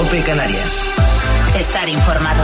COPE Canarias. Estar informado.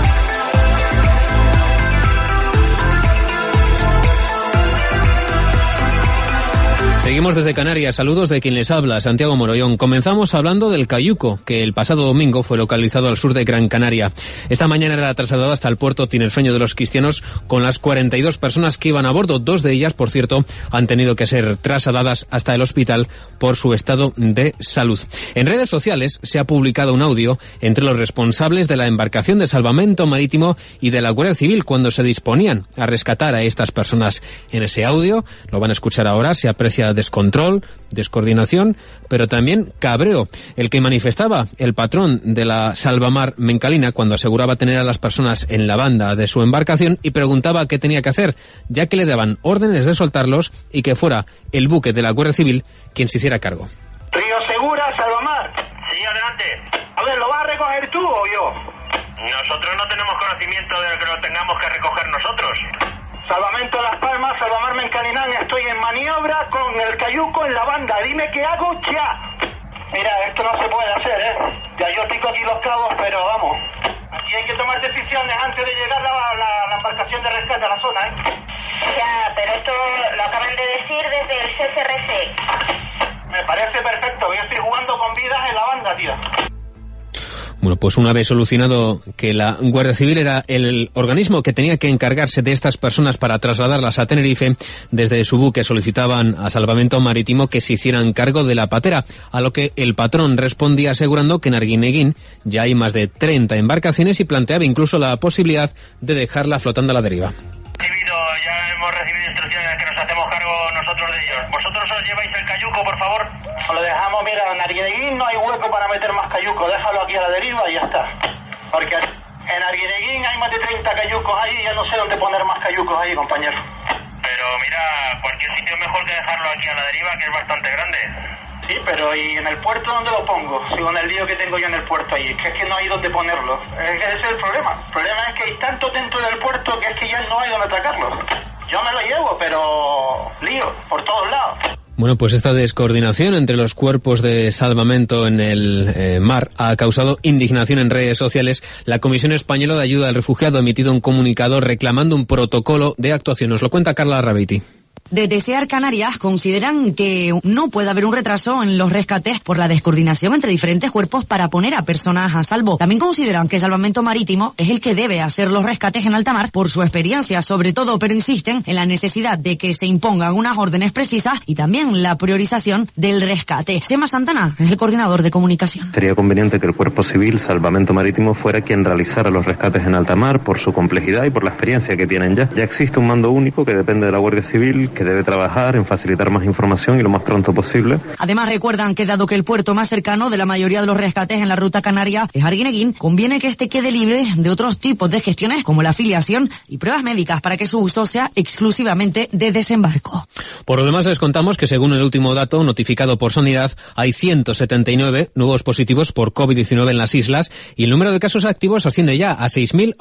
Seguimos desde Canarias. Saludos de quien les habla, Santiago Morollón. Comenzamos hablando del cayuco, que el pasado domingo fue localizado al sur de Gran Canaria. Esta mañana era trasladado hasta el puerto tinerfeño de Los Cristianos con las 42 personas que iban a bordo. 2 de ellas, por cierto, han tenido que ser trasladadas hasta el hospital por su estado de salud. En redes sociales se ha publicado un audio entre los responsables de la embarcación de salvamento marítimo y de la Guardia Civil cuando se disponían a rescatar a estas personas. En ese audio, lo van a escuchar ahora, se aprecia descontrol, descoordinación, pero también cabreo, el que manifestaba el patrón de la Salvamar Mencalina cuando aseguraba tener a las personas en la banda de su embarcación y preguntaba qué tenía que hacer, ya que le daban órdenes de soltarlos y que fuera el buque de la Guardia Civil quien se hiciera cargo. ¿Trío Segura, Salvamar? Sí, adelante. A ver, ¿lo vas a recoger tú o yo? Nosotros no tenemos conocimiento de que lo tengamos que recoger nosotros. Salvamento Las Palmas, Salvamar Mencalinán, estoy en maniobra con el cayuco en la banda. Dime qué hago ya. Mira, esto no se puede hacer, ¿eh? Ya yo pico aquí los cabos, pero vamos. Aquí hay que tomar decisiones antes de llegar la embarcación de rescate a la zona, ¿eh? Ya, pero esto lo acaban de decir desde el CCRC. Me parece perfecto, yo estoy jugando con vidas en la banda, tío. Bueno, pues una vez solucionado que la Guardia Civil era el organismo que tenía que encargarse de estas personas para trasladarlas a Tenerife, desde su buque solicitaban a Salvamento Marítimo que se hicieran cargo de la patera, a lo que el patrón respondía asegurando que en Arguineguín ya hay más de 30 embarcaciones y planteaba incluso la posibilidad de dejarla flotando a la deriva. Ya hemos recibido instrucciones de que nos hacemos cargo nosotros de ellos. ¿Vosotros os lleváis el cayuco, por favor? Lo dejamos, mira, en Arguineguín no hay hueco para meter más cayuco, déjalo aquí a la deriva y ya está. Porque en Arguineguín hay más de 30 cayucos ahí y ya no sé dónde poner más cayucos ahí, compañero. Pero mira, cualquier sitio es mejor que dejarlo aquí a la deriva, que es bastante grande. Sí, pero ¿y en el puerto dónde lo pongo? Si con el lío que tengo yo en el puerto ahí, es que no hay dónde ponerlo. Ese es el problema. El problema es que hay tanto dentro del puerto que es que ya no hay dónde atacarlo. Yo me lo llevo, pero lío por todos lados. Bueno, pues esta descoordinación entre los cuerpos de salvamento en el mar ha causado indignación en redes sociales. La Comisión Española de Ayuda al Refugiado ha emitido un comunicado reclamando un protocolo de actuación. Nos lo cuenta Carla Rabiti. Desde SEAR Canarias consideran que no puede haber un retraso en los rescates por la descoordinación entre diferentes cuerpos para poner a personas a salvo. También consideran que Salvamento Marítimo es el que debe hacer los rescates en alta mar por su experiencia, sobre todo, pero insisten en la necesidad de que se impongan unas órdenes precisas y también la priorización del rescate. Chema Santana es el coordinador de comunicación. Sería conveniente que el Cuerpo Civil Salvamento Marítimo fuera quien realizara los rescates en alta mar por su complejidad y por la experiencia que tienen ya. Ya existe un mando único que depende de la Guardia Civil, que debe trabajar en facilitar más información y lo más pronto posible. Además recuerdan que dado que el puerto más cercano de la mayoría de los rescates en la ruta canaria es Arguineguín, conviene que este quede libre de otros tipos de gestiones como la afiliación y pruebas médicas para que su uso sea exclusivamente de desembarco. Por lo demás les contamos que según el último dato notificado por Sanidad hay 179 nuevos positivos por COVID-19 en las islas y el número de casos activos asciende ya a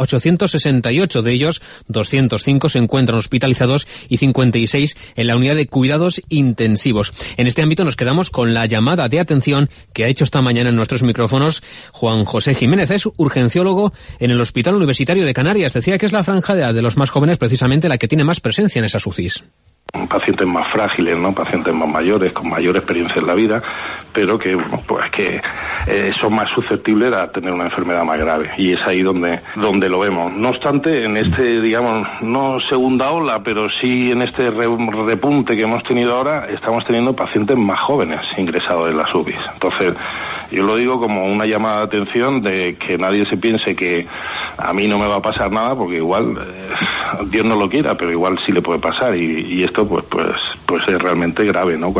6.868, de ellos 205 se encuentran hospitalizados y 56 en la unidad de cuidados intensivos. En este ámbito nos quedamos con la llamada de atención que ha hecho esta mañana en nuestros micrófonos Juan José Jiménez. Es urgenciólogo en el Hospital Universitario de Canarias. Decía que es la franja de edad de los más jóvenes precisamente la que tiene más presencia en esas UCIs. Pacientes más frágiles, ¿no? Pacientes más mayores, con mayor experiencia en la vida, pero que, pues, que son más susceptibles a tener una enfermedad más grave. Y es ahí donde lo vemos. No obstante, en este, digamos, no segunda ola, pero sí en este repunte que hemos tenido ahora, estamos teniendo pacientes más jóvenes ingresados en las UBIs. Entonces, yo lo digo como una llamada de atención de que nadie se piense que a mí no me va a pasar nada, porque igual, Dios no lo quiera, pero igual sí le puede pasar. Y esto pues es realmente grave, ¿no?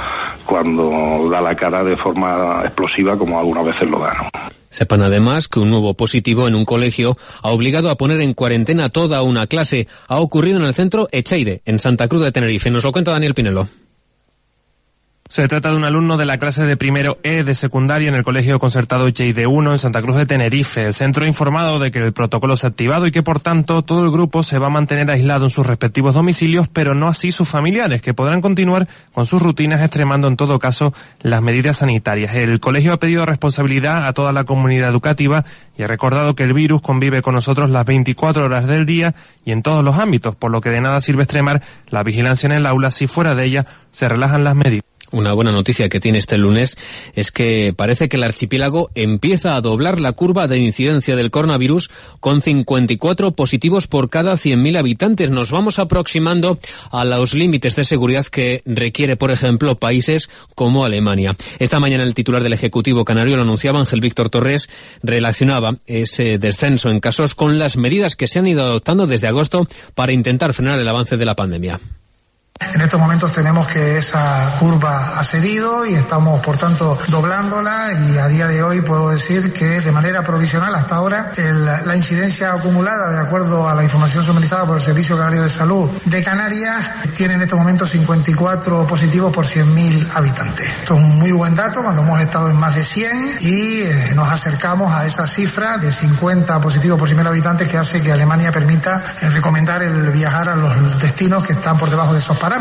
Cuando da la cara de forma explosiva, como algunas veces lo da, ¿no? Sepan además que un nuevo positivo en un colegio ha obligado a poner en cuarentena toda una clase. Ha ocurrido en el centro Echaide, en Santa Cruz de Tenerife. Nos lo cuenta Daniel Pinelo. Se trata de un alumno de la clase de primero E de secundaria en el Colegio Concertado JD1 en Santa Cruz de Tenerife. El centro ha informado de que el protocolo se ha activado y que, por tanto, todo el grupo se va a mantener aislado en sus respectivos domicilios, pero no así sus familiares, que podrán continuar con sus rutinas extremando, en todo caso, las medidas sanitarias. El colegio ha pedido responsabilidad a toda la comunidad educativa y ha recordado que el virus convive con nosotros las 24 horas del día y en todos los ámbitos, por lo que de nada sirve extremar la vigilancia en el aula si fuera de ella se relajan las medidas. Una buena noticia que tiene este lunes es que parece que el archipiélago empieza a doblar la curva de incidencia del coronavirus con 54 positivos por cada 100.000 habitantes. Nos vamos aproximando a los límites de seguridad que requiere, por ejemplo, países como Alemania. Esta mañana el titular del Ejecutivo Canario, lo anunciaba, Ángel Víctor Torres, relacionaba ese descenso en casos con las medidas que se han ido adoptando desde agosto para intentar frenar el avance de la pandemia. En estos momentos tenemos que esa curva ha cedido y estamos, por tanto, doblándola, y a día de hoy puedo decir que de manera provisional hasta ahora la incidencia acumulada, de acuerdo a la información suministrada por el Servicio Canario de Salud de Canarias, tiene en estos momentos 54 positivos por 100.000 habitantes. Esto es un muy buen dato cuando hemos estado en más de 100 y nos acercamos a esa cifra de 50 positivos por 100.000 habitantes que hace que Alemania permita recomendar el viajar a los destinos que están por debajo de esos parámetros.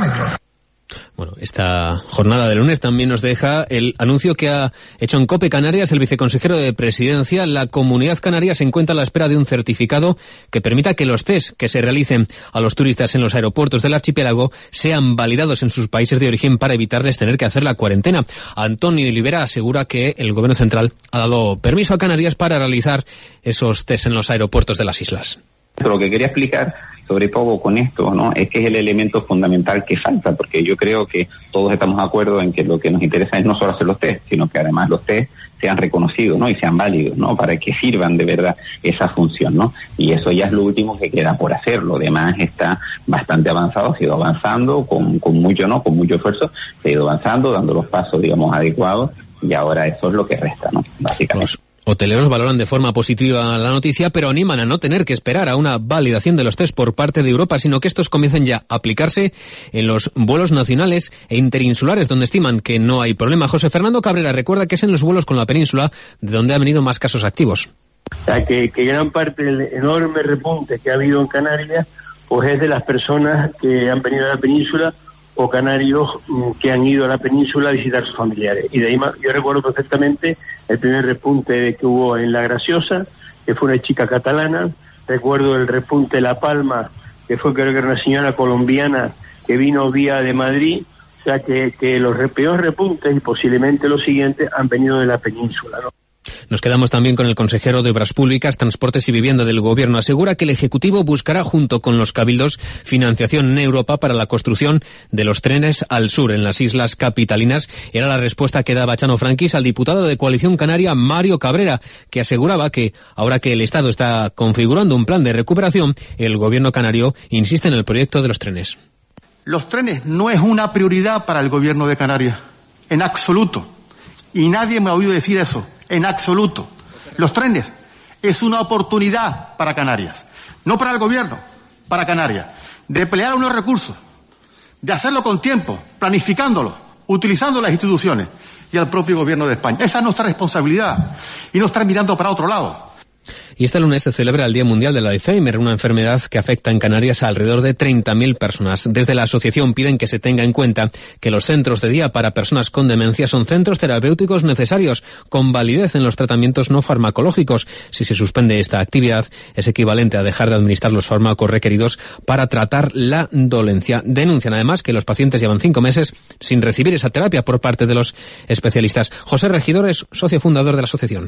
Bueno, esta jornada de lunes también nos deja el anuncio que ha hecho en COPE Canarias el viceconsejero de Presidencia. La Comunidad Canaria se encuentra a la espera de un certificado que permita que los test que se realicen a los turistas en los aeropuertos del archipiélago sean validados en sus países de origen para evitarles tener que hacer la cuarentena. Antonio Olivera asegura que el Gobierno central ha dado permiso a Canarias para realizar esos test en los aeropuertos de las islas. Lo que quería explicar, sobre todo con esto, ¿no?, es que es el elemento fundamental que falta, porque yo creo que todos estamos de acuerdo en que lo que nos interesa es no solo hacer los test, sino que además los test sean reconocidos, ¿no?, y sean válidos, ¿no?, para que sirvan de verdad esa función, ¿no? Y eso ya es lo último que queda por hacer. Lo demás está bastante avanzado, ha ido avanzando con mucho esfuerzo, se ha ido avanzando, dando los pasos, digamos, adecuados, y ahora eso es lo que resta, ¿no?, básicamente. Hoteleros valoran de forma positiva la noticia, pero animan a no tener que esperar a una validación de los test por parte de Europa, sino que estos comiencen ya a aplicarse en los vuelos nacionales e interinsulares, donde estiman que no hay problema. José Fernando Cabrera recuerda que es en los vuelos con la península de donde han venido más casos activos. O sea, que gran parte del enorme repunte que ha habido en Canarias, pues es de las personas que han venido a la península o canarios que han ido a la península a visitar a sus familiares. Y de ahí yo recuerdo perfectamente el primer repunte que hubo en La Graciosa, que fue una chica catalana. Recuerdo el repunte de La Palma, que fue, creo que era una señora colombiana que vino vía de Madrid. O sea que los peores repuntes y posiblemente los siguientes han venido de la península, ¿no? Nos quedamos también con el consejero de Obras Públicas, Transportes y Vivienda del Gobierno. Asegura que el Ejecutivo buscará, junto con los cabildos, financiación en Europa para la construcción de los trenes al sur, en las islas capitalinas. Era la respuesta que daba Chano Franquis al diputado de Coalición Canaria, Mario Cabrera, que aseguraba que, ahora que el Estado está configurando un plan de recuperación, el Gobierno canario insiste en el proyecto de los trenes. Los trenes no es una prioridad para el Gobierno de Canarias, en absoluto. Y nadie me ha oído decir eso. En absoluto. Los trenes es una oportunidad para Canarias, no para el Gobierno, para Canarias, de emplear unos recursos, de hacerlo con tiempo, planificándolo, utilizando las instituciones y al propio Gobierno de España. Esa es nuestra responsabilidad y no estar mirando para otro lado. Y este lunes se celebra el Día Mundial del Alzheimer, una enfermedad que afecta en Canarias a alrededor de 30.000 personas. Desde la asociación piden que se tenga en cuenta que los centros de día para personas con demencia son centros terapéuticos necesarios, con validez en los tratamientos no farmacológicos. Si se suspende esta actividad, es equivalente a dejar de administrar los fármacos requeridos para tratar la dolencia. Denuncian además que los pacientes llevan 5 meses sin recibir esa terapia por parte de los especialistas. José Regidor es socio fundador de la asociación.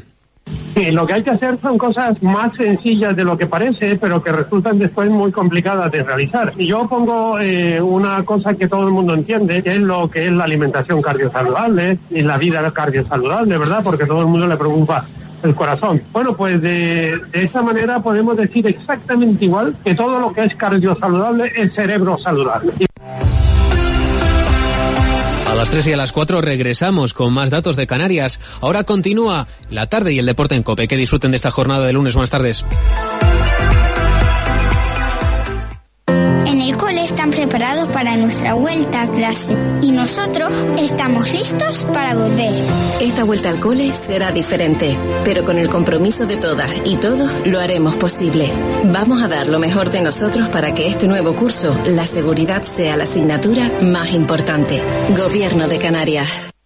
Lo que hay que hacer son cosas más sencillas de lo que parece, pero que resultan después muy complicadas de realizar. Y yo pongo una cosa que todo el mundo entiende, que es lo que es la alimentación cardiosaludable y la vida cardiosaludable, ¿verdad? Porque a todo el mundo le preocupa el corazón. Bueno, pues de esa manera podemos decir exactamente igual que todo lo que es cardiosaludable es cerebro saludable. A las 3 y a las 4 regresamos con más datos de Canarias. Ahora continúa la tarde y el deporte en COPE. Que disfruten de esta jornada de lunes. Buenas tardes. En el cole están preparados preparados para nuestra vuelta a clase y nosotros estamos listos para volver. Esta vuelta al cole será diferente, pero con el compromiso de todas y todos lo haremos posible. Vamos a dar lo mejor de nosotros para que este nuevo curso, la seguridad sea la asignatura más importante. Gobierno de Canarias.